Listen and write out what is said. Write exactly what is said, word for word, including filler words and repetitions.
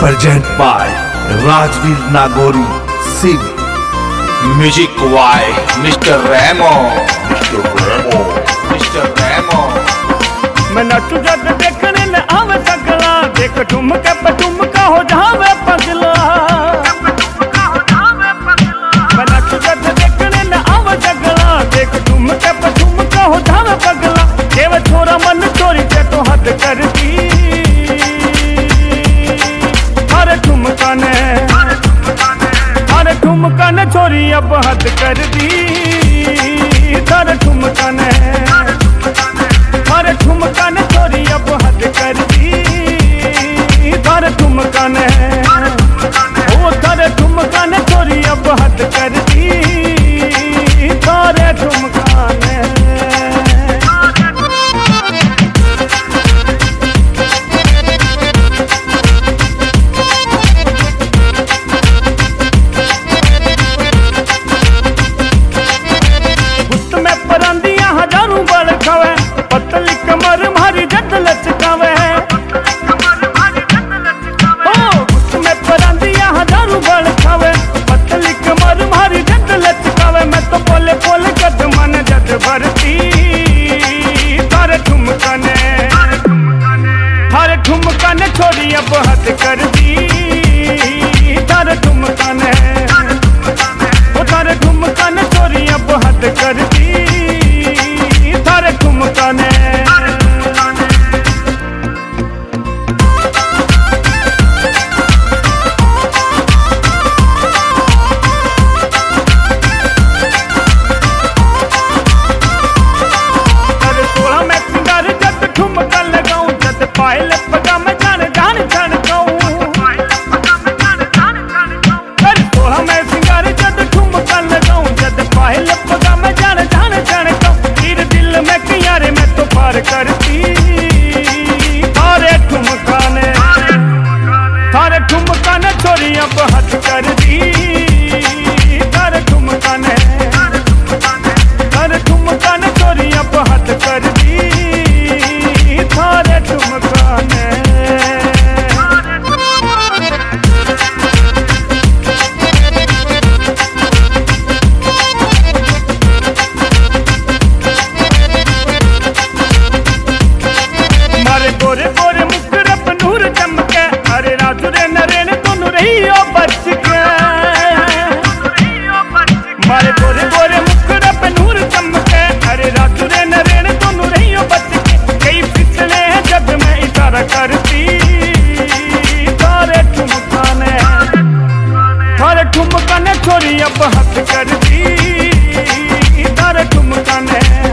Present by Rajveer Nagori Singh. Music by mister Remo mister Remo mister Remo. मैं नचू जद देखने न आवे सगला, देख ठुमके पे ठुमका हो जावे पगला। मैं नचू जद देखने न आवे सगला, देख ठुमके पे ठुमका हो जावे पगला। केव छोरा मन चोरी से तो हद कर दी, हर ठुमका ने हर ठुमका ने छोरी अब हद कर दी। हर ठुमका ने हर ठुमका ने छोरी अब हद कर दी। हर ठुमका ने ओ हर ठुमका ने छोरी अब हद कर दी। हर ठुमका ने पतली कमर मारी जद लचकावे, उसमें परांदिया हजारों बल खावे। पतली कमर मारी जद लचकावे, मैं तो बोले बोले कद मन जद भरती। हर ठुमका ने हर ठुमका ने छोरी अब हद कर दी। हर ठुमका ने हर ठुमका ने छोरी अब हद कर दी। हर ठुमका ने पायल पगा मैं जान जान जान गाऊं। कर सोहा मैं सिंगार जद ठुमका लगाऊं, जद पायल पगा मैं जान जान जान गाऊं। तीर दिल में कियारे मैं तो पार करती। थारे ठुमका ने थारे ठुमका ने छोरी अब हद कर दी। थारे ठुमका ने थारे ठुमका ने छोरी अब हद कर दी। थारे ठुमका ने मारे गोरे गोरे मुखर पे नूर चमके। अरे राजू रे नरेन दोनों रही हो बच के। मारे गोरे गोरे मुखर पे नूर चमके। अरे राजू रे नरेन दोनों रही हो बच के। कई फिसले हैं जब मैं इशारा करती। थारे ठुमका ने थारे ठुमका ने छोरी अब हद कर दी। थारे ठुमका ने